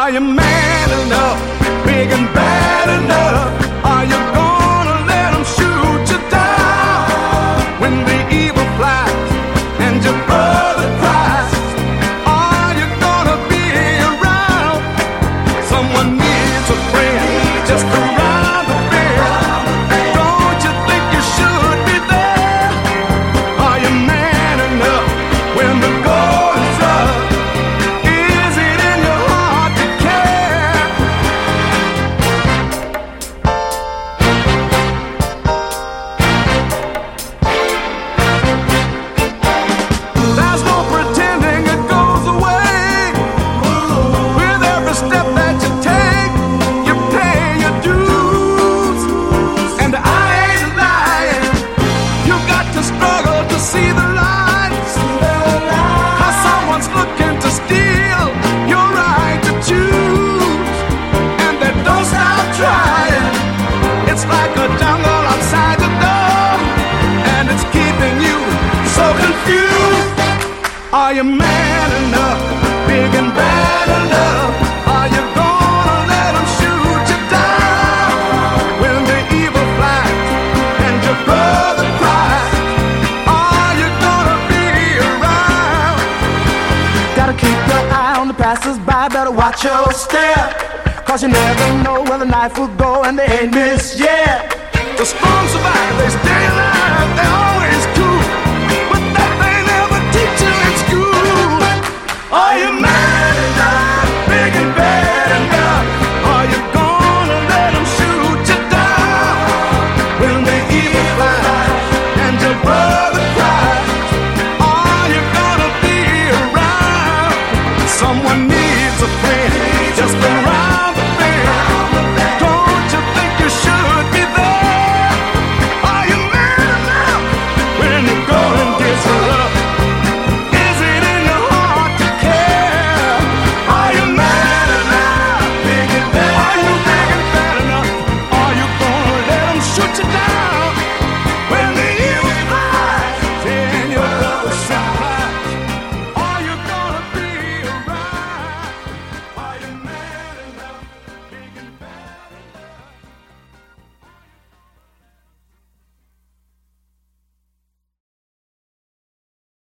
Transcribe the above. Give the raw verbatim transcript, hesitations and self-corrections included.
Are you man enough, big and bad enough? Are you gonna let them shoot you down when the evil flies and your brother cries? Are you gonna be around? Someone needs a friend just around the bend. Don't you think you should be there? Are you man enough when the going's rough? Is it in your heart to care? There's no pretending it goes away. With every step that you take, you pay your dues. And I ain't lying. You got to struggle to see the light. Cause someone's looking to steal your right to choose. And they don't stop trying. It's like a jungle outside the door, and it's keeping you so confused. Are you man enough, big and bad enough? Are you gonna let them shoot you down when the evil flies and your brother cries? Are you gonna be around? Gotta keep your eye on the passers-by, better watch your step, cause you never know where the knife will go, and they ain't missed yet. The strong survive, they stay alive, they all